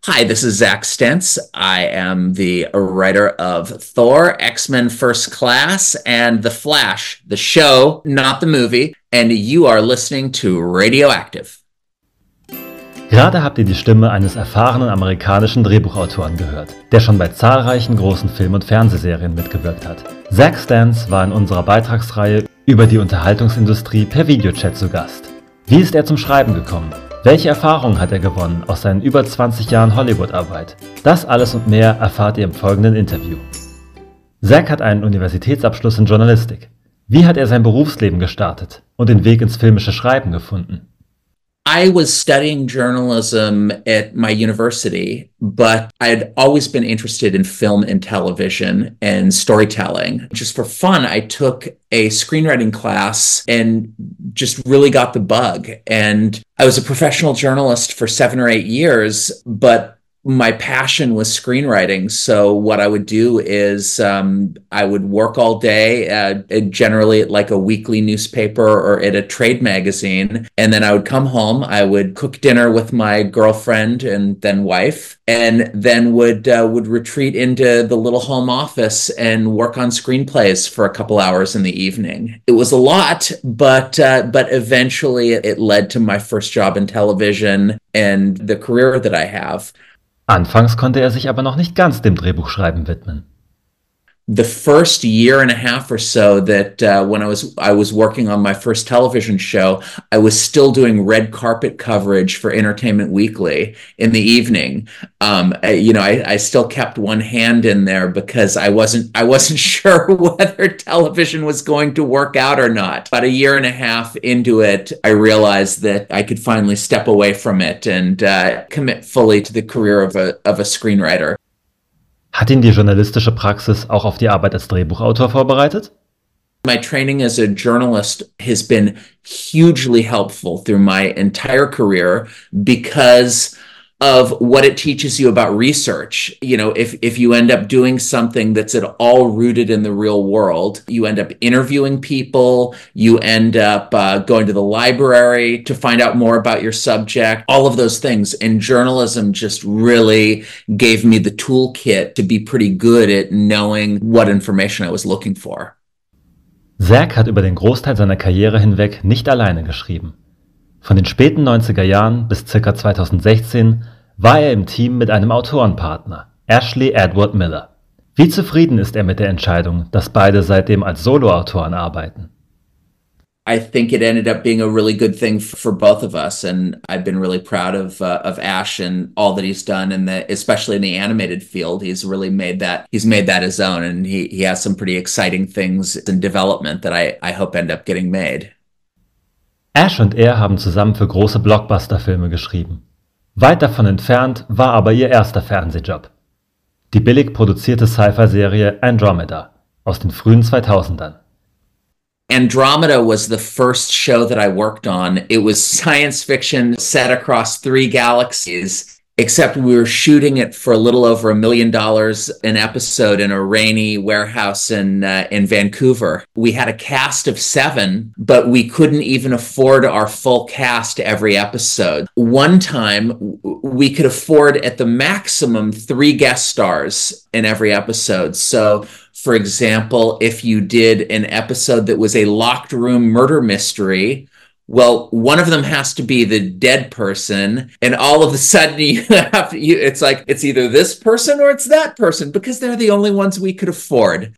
Hi, this is Zach Stentz. I am the writer of Thor, X-Men First Class, and The Flash, the show, not the movie, and you are listening to Radioactive. Gerade habt ihr die Stimme eines erfahrenen amerikanischen Drehbuchautoren gehört, der schon bei zahlreichen großen Film- und Fernsehserien mitgewirkt hat. Zach Stentz war in unserer Beitragsreihe über die Unterhaltungsindustrie per Videochat zu Gast. Wie ist er zum Schreiben gekommen? Welche Erfahrungen hat er gewonnen aus seinen über 20 Jahren Hollywood-Arbeit? Das alles und mehr erfahrt ihr im folgenden Interview. Zach hat einen Universitätsabschluss in Journalistik. Wie hat er sein Berufsleben gestartet und den Weg ins filmische Schreiben gefunden? I was studying journalism at my university, but I'd always been interested in film and television and storytelling. Just for fun, I took a screenwriting class and just really got the bug. And I was a professional journalist for 7 or 8 years, but my passion was screenwriting. So what I would do is I would work all day, generally at like a weekly newspaper or at a trade magazine. And then I would come home, I would cook dinner with my girlfriend and then wife, and then would retreat into the little home office and work on screenplays for a couple hours in the evening. It was a lot, but eventually it led to my first job in television and the career that I have. Anfangs konnte er sich aber noch nicht ganz dem Drehbuchschreiben widmen. The first year and a half or so that when I was working on my first television show, I was still doing red carpet coverage for Entertainment Weekly in the evening. I still kept one hand in there because I wasn't sure whether television was going to work out or not. About a year and a half into it, I realized that I could finally step away from it and commit fully to the career of a screenwriter. Hat ihn die journalistische Praxis auch auf die Arbeit als Drehbuchautor vorbereitet? My training as a journalist has been hugely helpful through my entire career because of what it teaches you about research. You know, if you end up doing something that's at all rooted in the real world, you end up interviewing people, you end up going to the library to find out more about your subject, all of those things. And journalism just really gave me the toolkit to be pretty good at knowing what information I was looking for. Zach hat über den Großteil seiner Karriere hinweg nicht alleine geschrieben. Von den späten 90er Jahren bis ca. 2016 war er im Team mit einem Autorenpartner, Ashley Edward Miller. Wie zufrieden ist er mit der Entscheidung, dass beide seitdem als Soloautoren arbeiten? I think it ended up being a really good thing for both of us, and I've been really proud of Ash and all that he's done, and especially in the animated field, he's made that his own, and he has some pretty exciting things in development that I hope end up getting made. Ash und er haben zusammen für große Blockbuster-Filme geschrieben. Weit davon entfernt war aber ihr erster Fernsehjob. Die billig produzierte Sci-Fi-Serie Andromeda aus den frühen 2000ern. Andromeda was the first show that I worked on. It was science fiction set across 3 galaxies. Except we were shooting it for a little over $1 million an episode in a rainy warehouse in Vancouver. We had a cast of 7, but we couldn't even afford our full cast every episode. One time, we could afford at the maximum 3 guest stars in every episode. So, for example, if you did an episode that was a locked room murder mystery, well, one of them has to be the dead person, and all of a sudden it's like it's either this person or it's that person because they're the only ones we could afford.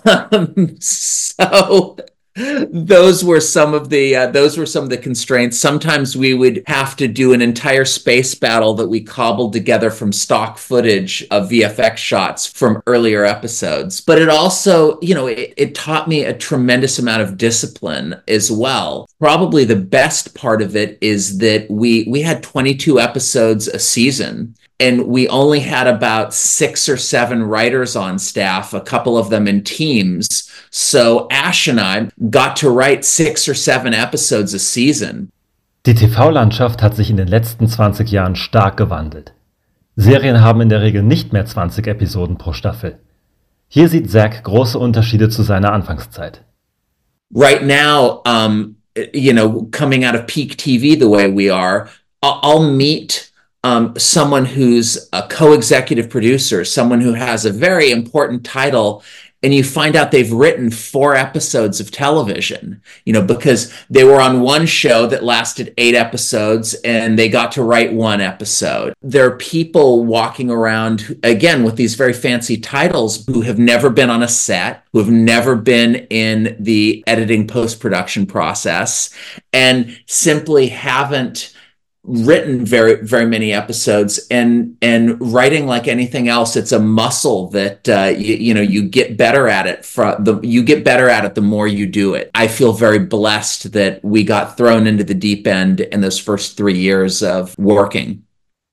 So those were some of the constraints. Sometimes we would have to do an entire space battle that we cobbled together from stock footage of VFX shots from earlier episodes. But it also, it taught me a tremendous amount of discipline as well. Probably the best part of it is that we had 22 episodes a season. And we only had about 6 or 7 writers on staff, a couple of them in teams. So Ash and I got to write 6 or 7 episodes a season. Die TV-Landschaft hat sich in den letzten 20 Jahren stark gewandelt. Serien haben in der Regel nicht mehr 20 Episoden pro Staffel. Hier sieht Zach große Unterschiede zu seiner Anfangszeit. Right now, coming out of peak TV the way we are, I'll meet someone who's a co-executive producer, someone who has a very important title, and you find out they've written 4 episodes of television, because they were on one show that lasted 8 episodes and they got to write 1 episode. There are people walking around, again, with these very fancy titles who have never been on a set, who have never been in the editing post-production process, and simply haven't written very, very many episodes. And writing, like anything else, it's a muscle that you get better at it. You get better at it the more you do it. I feel very blessed that we got thrown into the deep end in those first 3 years of working.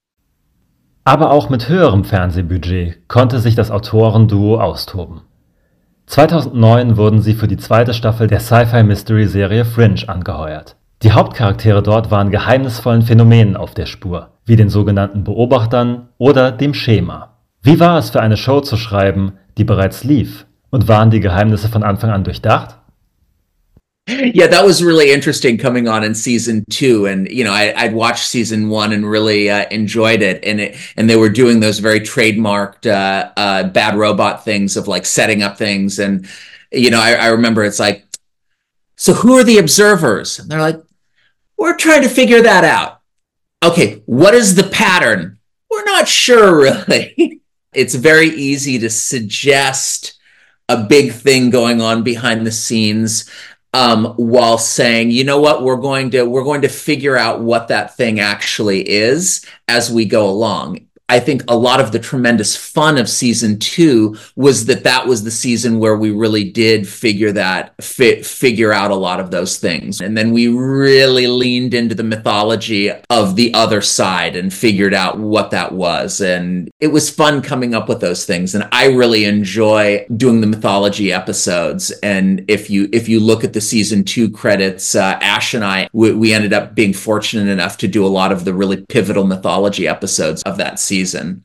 Aber auch mit höherem Fernsehbudget konnte sich das Autorenduo austoben. 2009 wurden sie für die 2. Staffel der Sci-Fi-Mystery-Serie Fringe angeheuert. Die Hauptcharaktere dort waren geheimnisvollen Phänomenen auf der Spur, wie den sogenannten Beobachtern oder dem Schema. Wie war es für eine Show zu schreiben, die bereits lief? Und waren die Geheimnisse von Anfang an durchdacht? Yeah, that was really interesting coming on in season 2, and I'd watched season 1 and really enjoyed it, and they were doing those very trademarked bad robot things of like setting up things, and I remember it's like, so who are the observers? And they're like, we're trying to figure that out. Okay, what is the pattern? We're not sure, really. It's very easy to suggest a big thing going on behind the scenes, while saying, you know what, we're going to figure out what that thing actually is as we go along. I think a lot of the tremendous fun of season 2 was that was the season where we really did figure out a lot of those things. And then we really leaned into the mythology of the other side and figured out what that was. And it was fun coming up with those things. And I really enjoy doing the mythology episodes. And if you look at the season 2 credits, Ash and I, we ended up being fortunate enough to do a lot of the really pivotal mythology episodes of that season.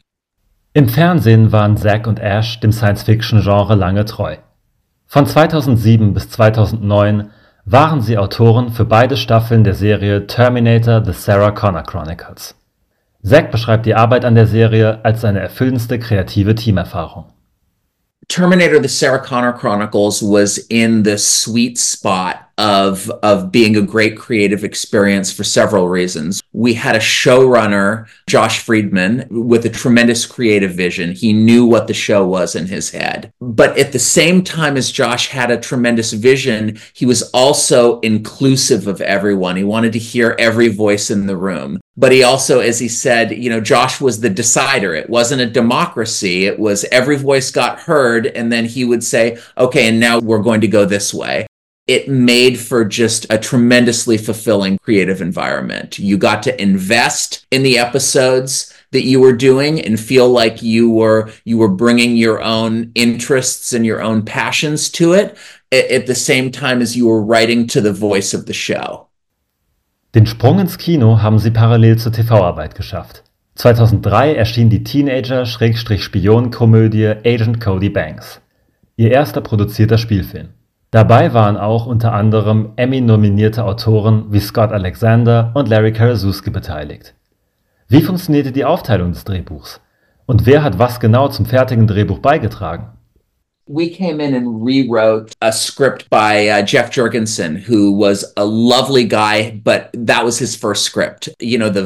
Im Fernsehen waren Zack und Ash dem Science-Fiction-Genre lange treu. Von 2007 bis 2009 waren sie Autoren für beide Staffeln der Serie Terminator: The Sarah Connor Chronicles. Zack beschreibt die Arbeit an der Serie als seine erfüllendste kreative Teamerfahrung. Terminator: The Sarah Connor Chronicles was in the sweet spot of being a great creative experience for several reasons. We had a showrunner, Josh Friedman, with a tremendous creative vision. He knew what the show was in his head. But at the same time as Josh had a tremendous vision, he was also inclusive of everyone. He wanted to hear every voice in the room. But he also, as he said, Josh was the decider. It wasn't a democracy. It was every voice got heard, and then he would say, okay, and now we're going to go this way. It made for just a tremendously fulfilling creative environment. You got to invest in the episodes that you were doing and feel like you were bringing your own interests and your own passions to it at the same time as you were writing to the voice of the show. Den Sprung ins Kino haben sie parallel zur TV-Arbeit geschafft. 2003 erschien die Teenager-Spionenkomödie Agent Cody Banks, ihr erster produzierter Spielfilm. Dabei waren auch unter anderem Emmy-nominierte Autoren wie Scott Alexander und Larry Karaszewski beteiligt. Wie funktionierte die Aufteilung des Drehbuchs? Und wer hat was genau zum fertigen Drehbuch beigetragen? We came in and rewrote a script by Jeff Jurgensen, who was a lovely guy, but that was his first script. The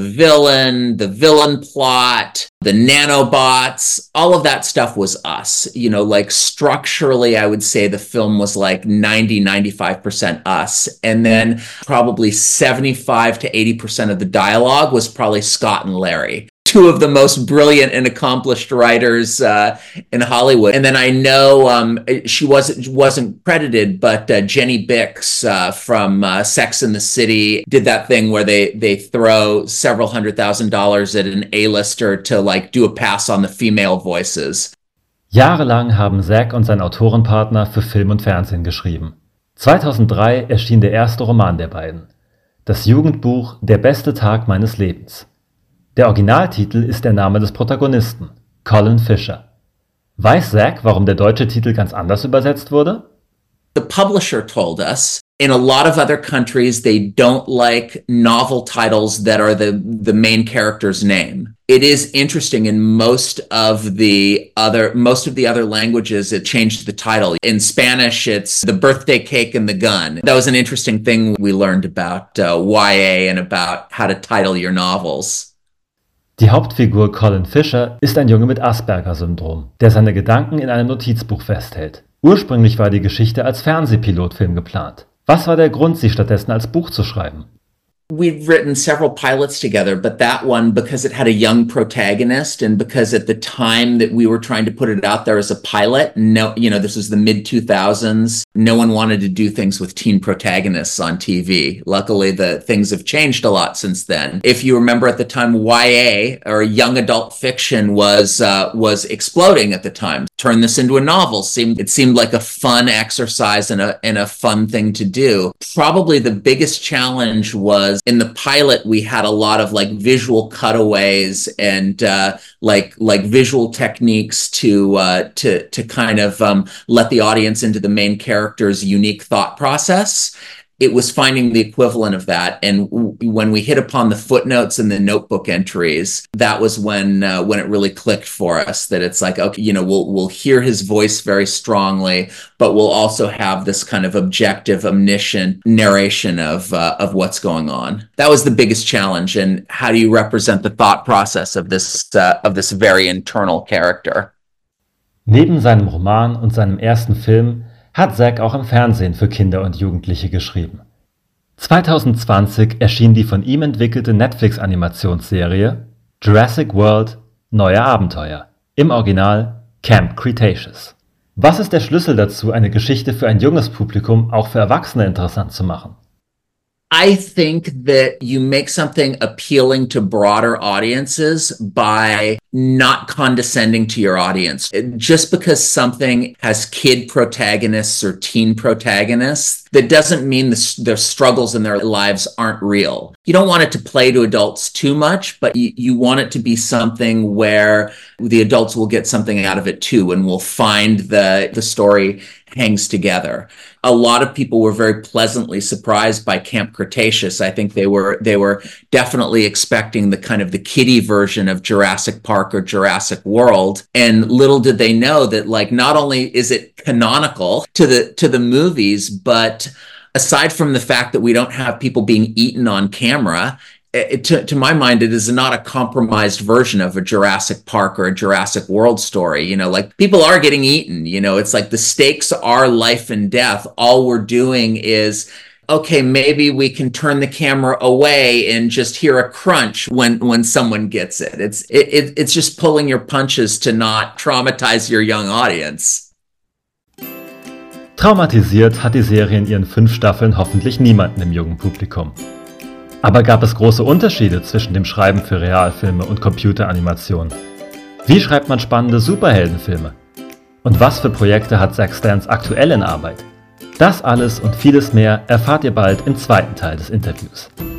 villain plot, the nanobots, all of that stuff was us. Like structurally, I would say the film was like 95% us. And then probably 75 to 80% of the dialogue was probably Scott and Larry. Two of the most brilliant and accomplished writers in Hollywood. And then I know she wasn't credited, but Jenny Bix from Sex and the City did that thing where they throw several $100,000 at an A-lister to like do a pass on the female voices. Jahrelang haben Zack und sein Autorenpartner für Film und Fernsehen geschrieben. 2003 erschien der erste Roman der beiden. Das Jugendbuch Der beste Tag meines Lebens. Der Originaltitel ist der Name des Protagonisten, Colin Fisher. Weiß Zack, warum der deutsche Titel ganz anders übersetzt wurde? The publisher told us In a lot of other countries, they don't like novel titles that are the main character's name. It is interesting in most of the other languages, it changed the title. In Spanish, it's The Birthday Cake and the Gun. That was an interesting thing we learned about YA and about how to title your novels. Die Hauptfigur Colin Fisher ist ein Junge mit Asperger-Syndrom, der seine Gedanken in einem Notizbuch festhält. Ursprünglich war die Geschichte als Fernsehpilotfilm geplant. Was war der Grund, sie stattdessen als Buch zu schreiben? We've written several pilots together, but that one, because it had a young protagonist and because at the time that we were trying to put it out there as a pilot, this was the mid-2000s, no one wanted to do things with teen protagonists on TV. Luckily, the things have changed a lot since then. If you remember at the time, YA, or young adult fiction, was exploding at the time. Turn this into a novel. It seemed like a fun exercise and a fun thing to do. Probably the biggest challenge was in the pilot, we had a lot of like visual cutaways and like visual techniques to kind of let the audience into the main character's unique thought process. It was finding the equivalent of that. And when we hit upon the footnotes and the notebook entries, that was when it really clicked for us that it's like, okay, we'll hear his voice very strongly, but we'll also have this kind of objective, omniscient narration of what's going on. That was the biggest challenge. And how do you represent the thought process of this very internal character? Neben seinem Roman und seinem ersten Film hat Zack auch im Fernsehen für Kinder und Jugendliche geschrieben. 2020 erschien die von ihm entwickelte Netflix-Animationsserie Jurassic World – Neue Abenteuer, im Original Camp Cretaceous. Was ist der Schlüssel dazu, eine Geschichte für ein junges Publikum auch für Erwachsene interessant zu machen? I think that you make something appealing to broader audiences by not condescending to your audience. Just because something has kid protagonists or teen protagonists, that doesn't mean their struggles in their lives aren't real. You don't want it to play to adults too much, but you want it to be something where the adults will get something out of it too and will find the story hangs together. A lot of people were very pleasantly surprised by Camp Cretaceous. I think they were definitely expecting the kind of the kiddie version of Jurassic Park or Jurassic World. And little did they know that like not only is it canonical to the movies, but aside from the fact that we don't have people being eaten on camera, to my mind, it is not a compromised version of a Jurassic Park or a Jurassic World story. Like people are getting eaten, it's like the stakes are life and death. All we're doing is, okay, maybe we can turn the camera away and just hear a crunch when someone gets it. It's just pulling your punches to not traumatize your young audience. Traumatisiert hat die Serie in ihren 5 Staffeln hoffentlich niemanden im jungen Publikum. Aber gab es große Unterschiede zwischen dem Schreiben für Realfilme und Computeranimation? Wie schreibt man spannende Superheldenfilme? Und was für Projekte hat Zack Stans aktuell in Arbeit? Das alles und vieles mehr erfahrt ihr bald im zweiten Teil des Interviews.